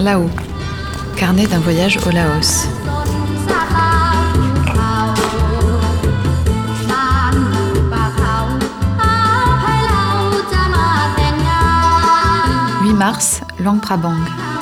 Là-haut, carnet d'un voyage au Laos. « 8 mars, Luang Prabang.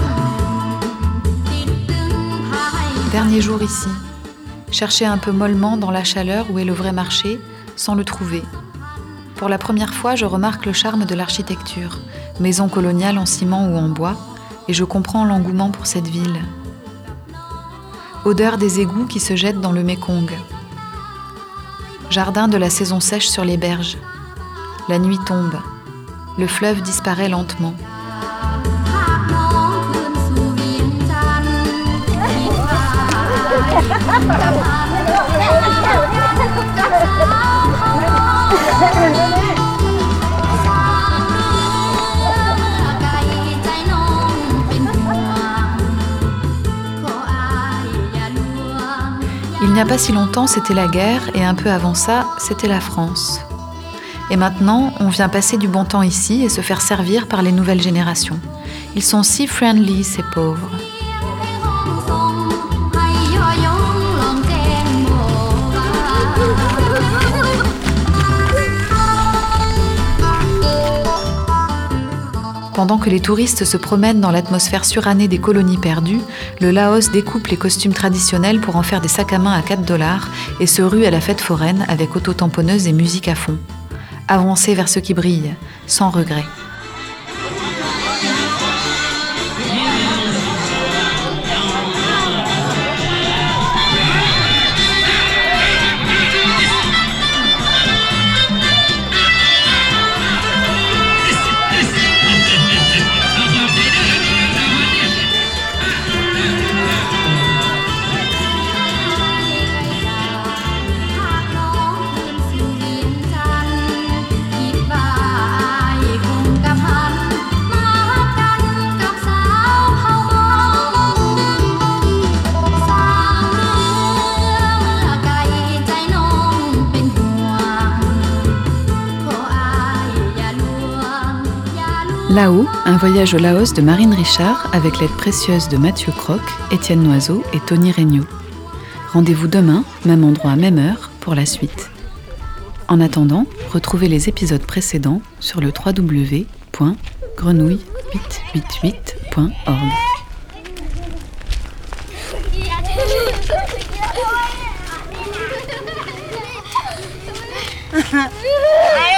Dernier jour ici. Chercher un peu mollement dans la chaleur où est le vrai marché, sans le trouver. Pour la première fois, je remarque le charme de l'architecture, maison coloniale en ciment ou en bois, et je comprends l'engouement pour cette ville. Odeur des égouts qui se jettent dans le Mékong. Jardin de la saison sèche sur les berges. La nuit tombe. Le fleuve disparaît lentement. Il n'y a pas si longtemps, c'était la guerre, et un peu avant ça, c'était la France. Et maintenant, on vient passer du bon temps ici et se faire servir par les nouvelles générations. Ils sont si friendly, ces pauvres. Pendant que les touristes se promènent dans l'atmosphère surannée des colonies perdues, le Laos découpe les costumes traditionnels pour en faire des sacs à main à $4 et se rue à la fête foraine avec autotamponneuse et musique à fond. Avancer vers ce qui brille, sans regret. Là-haut, un voyage au Laos de Marine Richard avec l'aide précieuse de Mathieu Croc, Étienne Noiseau et Tony Regnault. Rendez-vous demain, même endroit, même heure, pour la suite. En attendant, retrouvez les épisodes précédents sur le www.grenouille888.org.